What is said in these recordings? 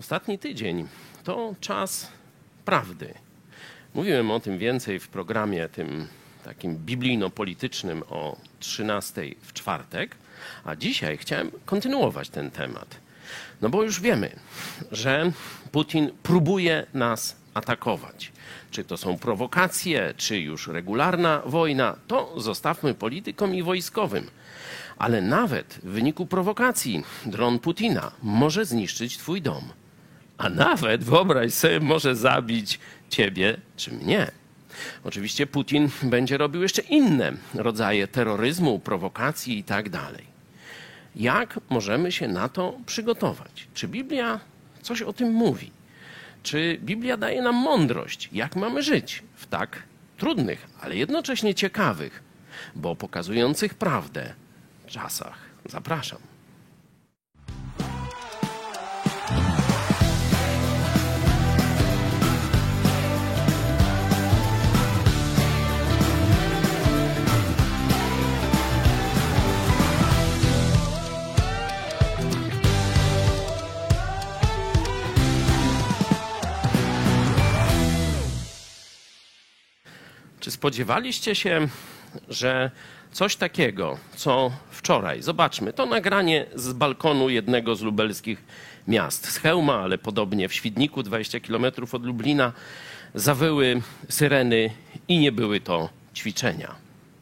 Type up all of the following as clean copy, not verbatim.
Ostatni tydzień to czas prawdy. Mówiłem o tym więcej w programie tym takim biblijno-politycznym o 13 w czwartek, a dzisiaj chciałem kontynuować ten temat. No bo już wiemy, że Putin próbuje nas atakować. Czy to są prowokacje, czy już regularna wojna, to zostawmy politykom i wojskowym. Ale nawet w wyniku prowokacji dron Putina może zniszczyć twój dom. A nawet, wyobraź sobie, może zabić ciebie czy mnie. Oczywiście Putin będzie robił jeszcze inne rodzaje terroryzmu, prowokacji i tak dalej. Jak możemy się na to przygotować? Czy Biblia coś o tym mówi? Czy Biblia daje nam mądrość, jak mamy żyć w tak trudnych, ale jednocześnie ciekawych, bo pokazujących prawdę czasach? Zapraszam. Czy spodziewaliście się, że coś takiego, co wczoraj, zobaczmy, to nagranie z balkonu jednego z lubelskich miast, z Chełma, ale podobnie w Świdniku, 20 km od Lublina, zawyły syreny i nie były to ćwiczenia.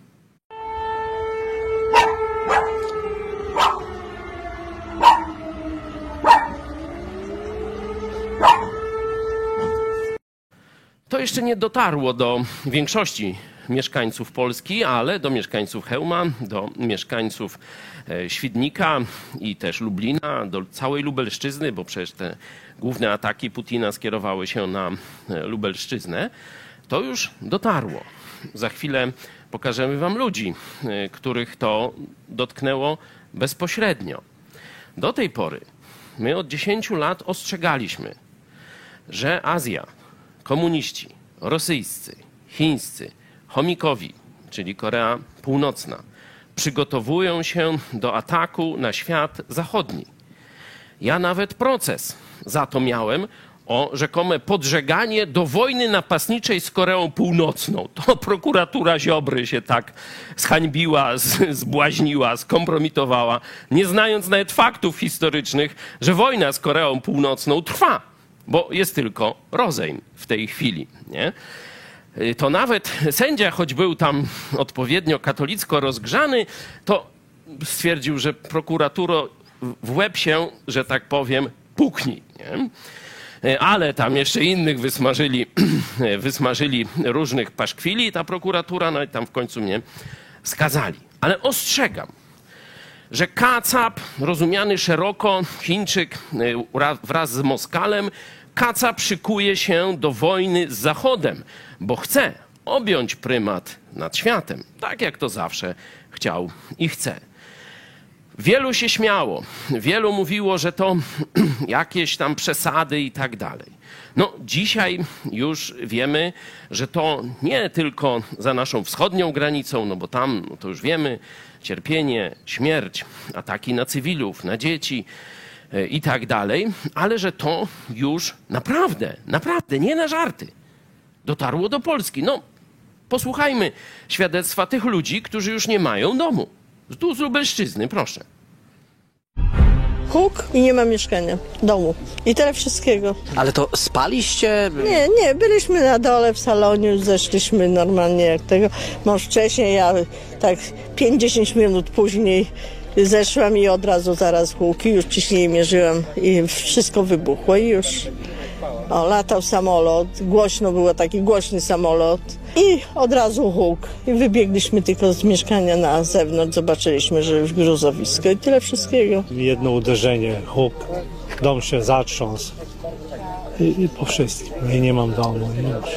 To jeszcze nie dotarło do większości mieszkańców Polski, ale do mieszkańców Chełma, do mieszkańców Świdnika i też Lublina, do całej Lubelszczyzny, bo przecież te główne ataki Putina skierowały się na Lubelszczyznę. To już dotarło. Za chwilę pokażemy wam ludzi, których to dotknęło bezpośrednio. Do tej pory my od 10 lat ostrzegaliśmy, że Azja, komuniści, rosyjscy, chińscy, chomikowi, czyli Korea Północna, przygotowują się do ataku na świat zachodni. Ja nawet proces za to miałem o rzekome podżeganie do wojny napastniczej z Koreą Północną. To prokuratura Ziobry się tak zhańbiła, zbłaźniła, skompromitowała, nie znając nawet faktów historycznych, że wojna z Koreą Północną trwa, bo jest tylko rozejm w tej chwili, nie? To nawet sędzia, choć był tam odpowiednio katolicko rozgrzany, to stwierdził, że prokuraturo w łeb się, że tak powiem, puknij, nie? Ale tam jeszcze innych wysmażyli różnych paszkwili, ta prokuratura, no i tam w końcu mnie skazali. Ale ostrzegam, że Kacap, rozumiany szeroko, Chińczyk wraz z Moskalem, Kacap szykuje się do wojny z Zachodem, bo chce objąć prymat nad światem, tak jak to zawsze chciał i chce. Wielu się śmiało, wielu mówiło, że to jakieś tam przesady i tak dalej. No dzisiaj już wiemy, że to nie tylko za naszą wschodnią granicą, no bo tam no to już wiemy, cierpienie, śmierć, ataki na cywilów, na dzieci i tak dalej, ale że to już naprawdę, nie na żarty, dotarło do Polski. No, posłuchajmy świadectwa tych ludzi, którzy już nie mają domu. Tu z Lubelszczyzny, proszę. Huk i nie ma mieszkania, domu. I tyle wszystkiego. Ale to spaliście? Nie, byliśmy na dole w salonie, zeszliśmy normalnie jak tego. Mąż wcześniej, ja tak 5-10 minut później zeszłam i od razu zaraz huk i już ciśnienie mierzyłam i wszystko wybuchło i już. O, latał samolot, głośno było, taki głośny samolot i od razu huk. I wybiegliśmy tylko z mieszkania na zewnątrz, zobaczyliśmy, że już gruzowisko i tyle wszystkiego. Jedno uderzenie, huk, dom się zatrząsł i po wszystkim. Ja nie mam domu już.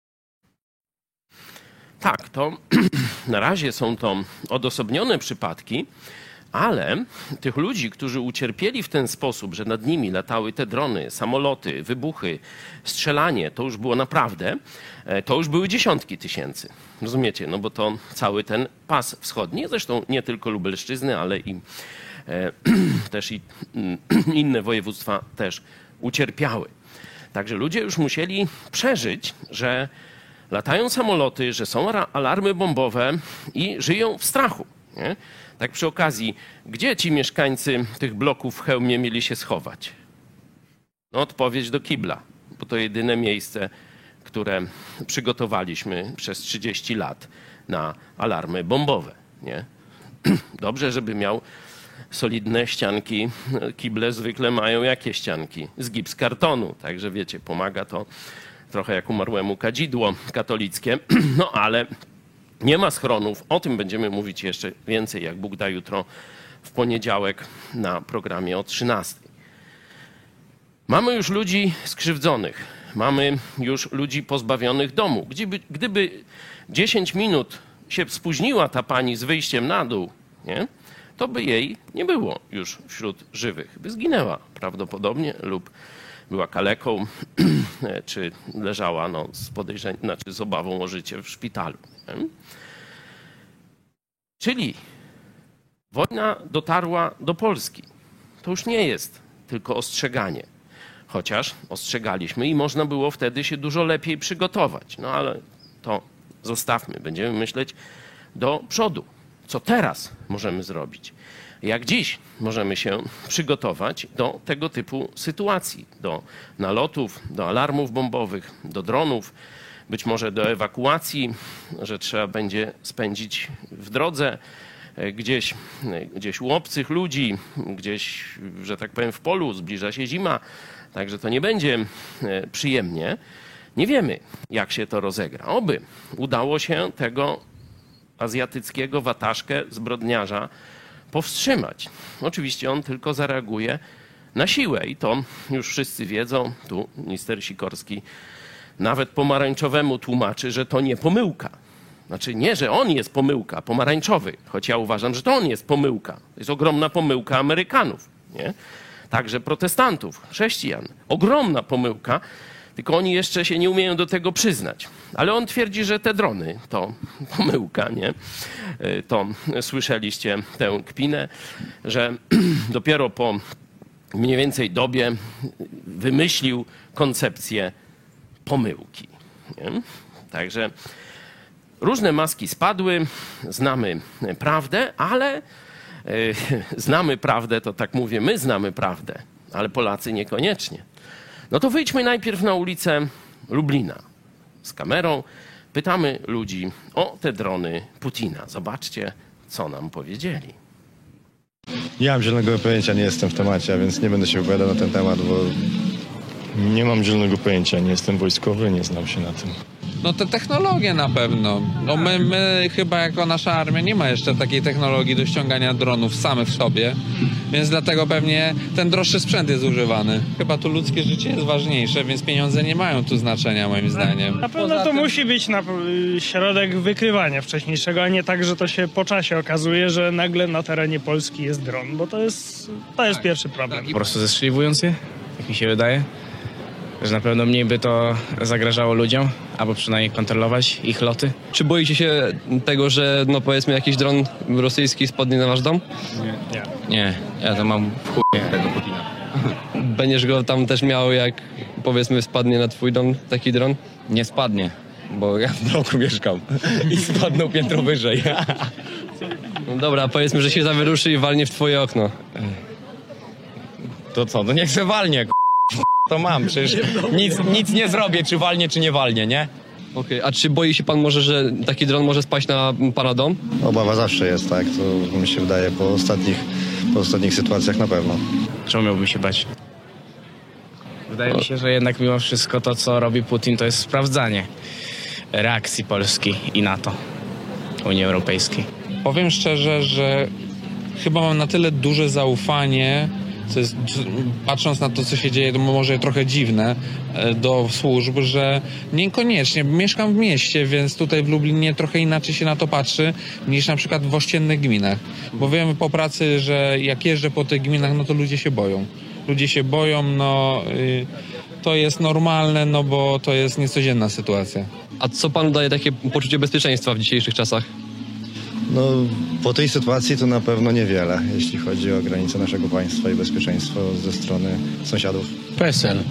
Tak, to na razie są to odosobnione przypadki, ale tych ludzi, którzy ucierpieli w ten sposób, że nad nimi latały te drony, samoloty, wybuchy, strzelanie, to już było naprawdę, to już były dziesiątki tysięcy. Rozumiecie? No bo to cały ten pas wschodni, zresztą nie tylko Lubelszczyzny, ale i też i inne województwa też ucierpiały. Także ludzie już musieli przeżyć, że latają samoloty, że są alarmy bombowe i żyją w strachu. Nie? Tak przy okazji, gdzie ci mieszkańcy tych bloków w Chełmie mieli się schować? No, odpowiedź do kibla, bo to jedyne miejsce, które przygotowaliśmy przez 30 lat na alarmy bombowe. Nie? Dobrze, żeby miał solidne ścianki. Kible zwykle mają jakie ścianki? Z gipskartonu. Także wiecie, pomaga to trochę jak umarłemu kadzidło katolickie. No ale nie ma schronów. O tym będziemy mówić jeszcze więcej, jak Bóg da, jutro w poniedziałek na programie o 13:00. Mamy już ludzi skrzywdzonych. Mamy już ludzi pozbawionych domu. Gdyby 10 minut się spóźniła ta pani z wyjściem na dół, nie? To by jej nie było już wśród żywych. By zginęła prawdopodobnie lub była kaleką, czy leżała z obawą o życie w szpitalu. Nie? Czyli wojna dotarła do Polski. To już nie jest tylko ostrzeganie. Chociaż ostrzegaliśmy i można było wtedy się dużo lepiej przygotować. No ale to zostawmy. Będziemy myśleć do przodu. Co teraz możemy zrobić? Jak dziś możemy się przygotować do tego typu sytuacji? Do nalotów, do alarmów bombowych, do dronów, być może do ewakuacji, że trzeba będzie spędzić w drodze gdzieś u obcych ludzi, gdzieś, że tak powiem, w polu, zbliża się zima, także to nie będzie przyjemnie. Nie wiemy, jak się to rozegra. Oby udało się tego azjatyckiego wataszkę, zbrodniarza powstrzymać. Oczywiście on tylko zareaguje na siłę i to już wszyscy wiedzą. Tu minister Sikorski nawet pomarańczowemu tłumaczy, że to nie pomyłka. Znaczy nie, że on jest pomyłka, pomarańczowy, choć ja uważam, że to on jest pomyłka. To jest ogromna pomyłka Amerykanów, nie? Także protestantów, chrześcijan. Ogromna pomyłka, tylko oni jeszcze się nie umieją do tego przyznać. Ale on twierdzi, że te drony to pomyłka, nie? To słyszeliście tę kpinę, że dopiero po mniej więcej dobie wymyślił koncepcję pomyłki. Nie? Także różne maski spadły, znamy prawdę, ale znamy prawdę, to tak mówię, my znamy prawdę, ale Polacy niekoniecznie. No to wyjdźmy najpierw na ulicę Lublina z kamerą. Pytamy ludzi o te drony Putina. Zobaczcie, co nam powiedzieli. Nie mam zielonego pojęcia, nie jestem w temacie, a więc nie będę się wypowiadał na ten temat, bo nie mam zielonego pojęcia, nie jestem wojskowy, nie znam się na tym. No te technologie na pewno. No my chyba jako nasza armia nie ma jeszcze takiej technologii do ściągania dronów samych w sobie, więc dlatego pewnie ten droższy sprzęt jest używany. Chyba tu ludzkie życie jest ważniejsze, więc pieniądze nie mają tu znaczenia moim zdaniem. Na pewno to musi być środek wykrywania wcześniejszego, a nie tak, że to się po czasie okazuje, że nagle na terenie Polski jest dron, bo to jest pierwszy problem. Po prostu zestrzeliwując je, jak mi się wydaje, że na pewno mniej by to zagrażało ludziom, albo przynajmniej kontrolować ich loty. Czy boicie się tego, że no powiedzmy jakiś dron rosyjski spadnie na wasz dom? Nie, ja to mam w chuj tego Putina. Będziesz go tam też miał, jak powiedzmy spadnie na twój dom taki dron? Nie spadnie, bo ja w bloku mieszkam i spadną piętro wyżej. No dobra, powiedzmy, że się zawyruszy i walnie w twoje okno. To co, no niech se walnie, to mam, przecież nic nie zrobię, czy walnie, czy nie walnie, nie? Okej, a czy boi się pan może, że taki dron może spaść na pana dom? Obawa zawsze jest, tak? To mi się wydaje po ostatnich sytuacjach na pewno. Czemu miałbym się bać? Wydaje mi się, że jednak mimo wszystko to, co robi Putin, to jest sprawdzanie reakcji Polski i NATO, Unii Europejskiej. Powiem szczerze, że chyba mam na tyle duże zaufanie, co jest, patrząc na to, co się dzieje, to może trochę dziwne, do służb, że niekoniecznie. Mieszkam w mieście, więc tutaj w Lublinie trochę inaczej się na to patrzy niż na przykład w ościennych gminach. Bo wiem po pracy, że jak jeżdżę po tych gminach, no to ludzie się boją. Ludzie się boją, to jest normalne, no bo to jest niecodzienna sytuacja. A co panu daje takie poczucie bezpieczeństwa w dzisiejszych czasach? No, po tej sytuacji to na pewno niewiele, jeśli chodzi o granice naszego państwa i bezpieczeństwo ze strony sąsiadów. PESEL,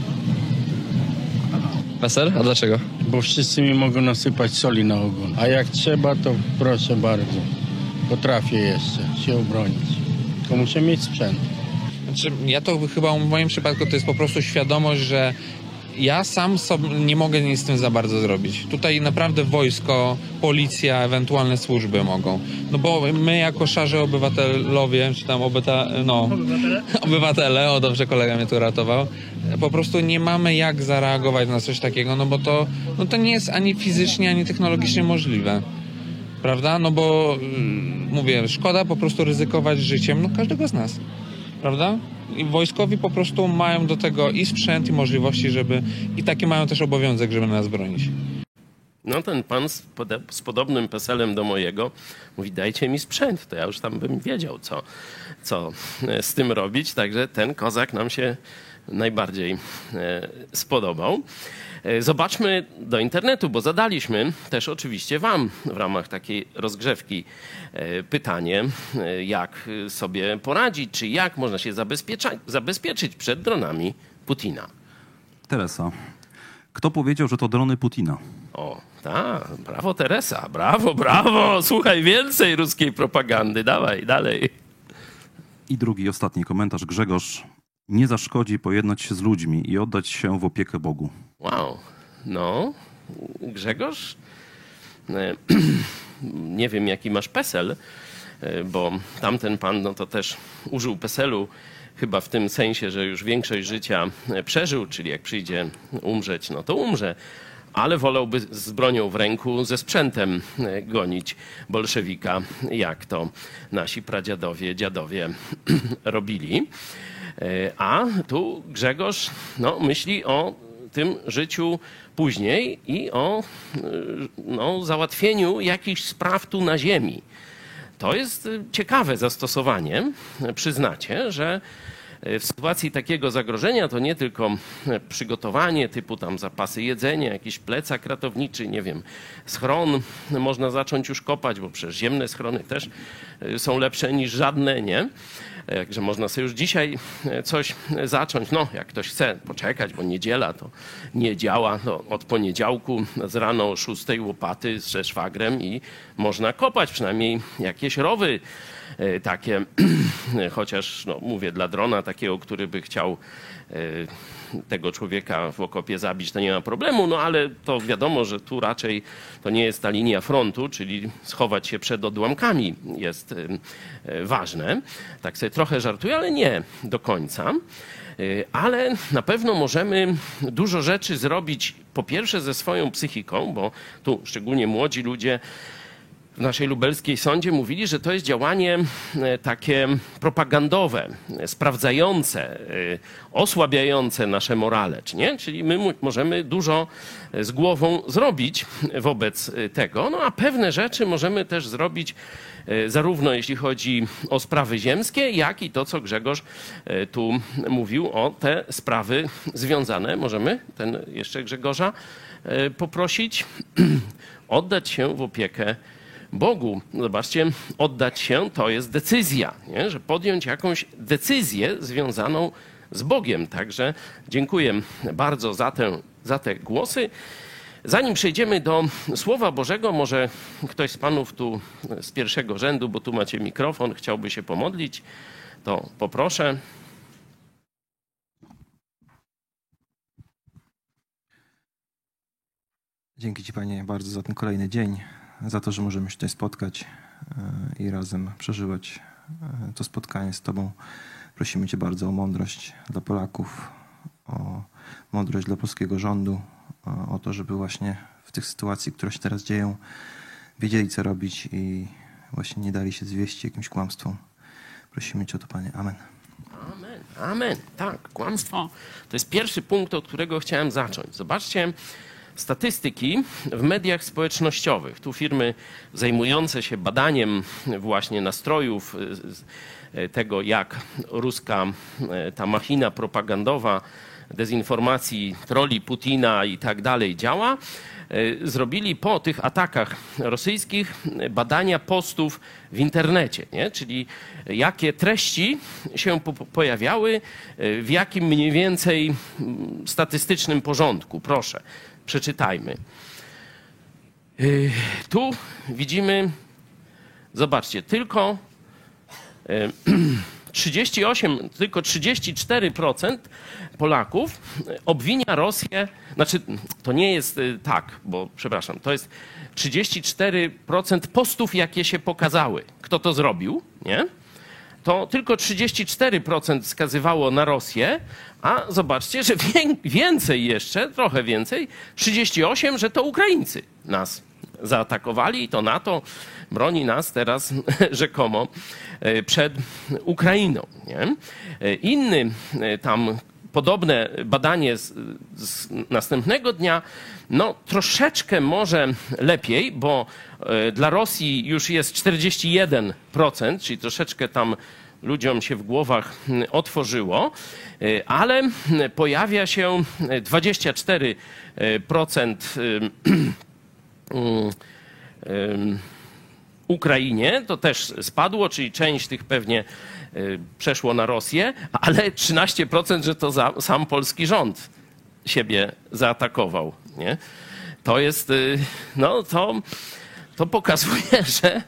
PESEL? A dlaczego? bo wszyscy mi mogą nasypać soli na ogon. A jak trzeba, to proszę bardzo. Potrafię jeszcze się obronić. Tylko muszę mieć sprzęt. Znaczy, ja to chyba w moim przypadku to jest po prostu świadomość, że ja sam sobie nie mogę nic z tym za bardzo zrobić. Tutaj naprawdę wojsko, policja, ewentualne służby mogą. No bo my jako szarzy obywatelowie, czy tam obywatele, o dobrze kolega mnie tu ratował, po prostu nie mamy jak zareagować na coś takiego, no bo to nie jest ani fizycznie, ani technologicznie możliwe. Prawda? No bo mówię, szkoda po prostu ryzykować życiem każdego z nas. Prawda? I wojskowi po prostu mają do tego i sprzęt, i możliwości, i taki mają też obowiązek, żeby nas bronić. No ten pan z podobnym PESEL-em do mojego mówi, dajcie mi sprzęt, to ja już tam bym wiedział, co z tym robić. Także ten kozak nam się najbardziej spodobał. Zobaczmy do internetu, bo zadaliśmy też oczywiście wam w ramach takiej rozgrzewki pytanie, jak sobie poradzić, czy jak można się zabezpieczyć przed dronami Putina. Teresa, kto powiedział, że to drony Putina? O, tak, brawo Teresa, brawo, słuchaj więcej ruskiej propagandy, dawaj, dalej. I drugi, ostatni komentarz, Grzegorz. Nie zaszkodzi pojednać się z ludźmi i oddać się w opiekę Bogu. Wow, no, Grzegorz, nie wiem jaki masz PESEL, bo tamten pan no to też użył PESEL-u chyba w tym sensie, że już większość życia przeżył, czyli jak przyjdzie umrzeć, no to umrze. Ale wolałby z bronią w ręku, ze sprzętem gonić bolszewika, jak to nasi pradziadowie, dziadowie robili. A tu Grzegorz myśli o tym życiu później i o załatwieniu jakichś spraw tu na ziemi. To jest ciekawe zastosowanie. Przyznacie, że w sytuacji takiego zagrożenia to nie tylko przygotowanie typu tam zapasy jedzenia, jakiś plecak ratowniczy, nie wiem, schron można zacząć już kopać, bo przecież ziemne schrony też są lepsze niż żadne, nie? Także można sobie już dzisiaj coś zacząć. No, jak ktoś chce poczekać, bo niedziela to nie działa, to od poniedziałku z rano o 6 łopaty ze szwagrem i można kopać przynajmniej jakieś rowy takie, chociaż mówię dla drona takiego, który by chciał tego człowieka w okopie zabić, to nie ma problemu, no ale to wiadomo, że tu raczej to nie jest ta linia frontu, czyli schować się przed odłamkami jest ważne. Tak sobie trochę żartuję, ale nie do końca. Ale na pewno możemy dużo rzeczy zrobić, po pierwsze ze swoją psychiką, bo tu szczególnie młodzi ludzie w naszej lubelskiej sądzie mówili, że to jest działanie takie propagandowe, sprawdzające, osłabiające nasze morale, nie? Czyli my możemy dużo z głową zrobić wobec tego, a pewne rzeczy możemy też zrobić zarówno jeśli chodzi o sprawy ziemskie, jak i to, co Grzegorz tu mówił o te sprawy związane. Możemy jeszcze Grzegorza poprosić, oddać się w opiekę Bogu. Zobaczcie, oddać się to jest decyzja, nie? Że podjąć jakąś decyzję związaną z Bogiem. Także dziękuję bardzo za te głosy. Zanim przejdziemy do Słowa Bożego, może ktoś z panów tu z pierwszego rzędu, bo tu macie mikrofon, chciałby się pomodlić, to poproszę. Dzięki Ci, Panie, bardzo za ten kolejny dzień, za to, że możemy się tutaj spotkać i razem przeżywać to spotkanie z Tobą. Prosimy Cię bardzo o mądrość dla Polaków, o mądrość dla polskiego rządu, o to, żeby właśnie w tych sytuacji, które się teraz dzieją, wiedzieli, co robić i właśnie nie dali się zwieść jakimś kłamstwom. Prosimy Cię o to, Panie. Amen. Amen. Amen. Tak, kłamstwo to jest pierwszy punkt, od którego chciałem zacząć. Zobaczcie statystyki w mediach społecznościowych. Tu firmy zajmujące się badaniem właśnie nastrojów, tego jak ruska ta machina propagandowa dezinformacji, troli Putina i tak dalej działa, zrobili po tych atakach rosyjskich badania postów w internecie, nie? Czyli jakie treści się pojawiały, w jakim mniej więcej statystycznym porządku. Proszę, przeczytajmy. Tu widzimy, zobaczcie, tylko 34% Polaków obwinia Rosję, znaczy to nie jest tak, bo przepraszam, to jest 34% postów, jakie się pokazały. Kto to zrobił, nie? To tylko 34% wskazywało na Rosję, a zobaczcie, że więcej jeszcze, trochę więcej, 38%, że to Ukraińcy nas zaatakowali i to NATO broni nas teraz rzekomo przed Ukrainą. Nie? Inny tam podobne badanie z następnego dnia, no troszeczkę może lepiej, bo dla Rosji już jest 41%, czyli troszeczkę tam ludziom się w głowach otworzyło, ale pojawia się 24% Ukrainie, to też spadło, czyli część tych pewnie przeszło na Rosję, ale 13%, że to sam polski rząd siebie zaatakował. Nie? To jest, no to pokazuje, że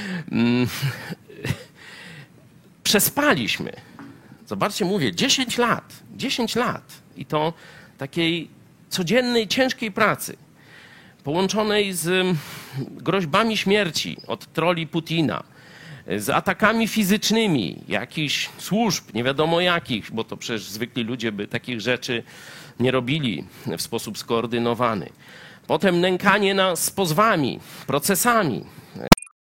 przespaliśmy. Zobaczcie, mówię, 10 lat i to takiej codziennej, ciężkiej pracy, połączonej z groźbami śmierci od troli Putina, z atakami fizycznymi jakichś służb, nie wiadomo jakich, bo to przecież zwykli ludzie by takich rzeczy nie robili w sposób skoordynowany. Potem nękanie nas z pozwami, procesami,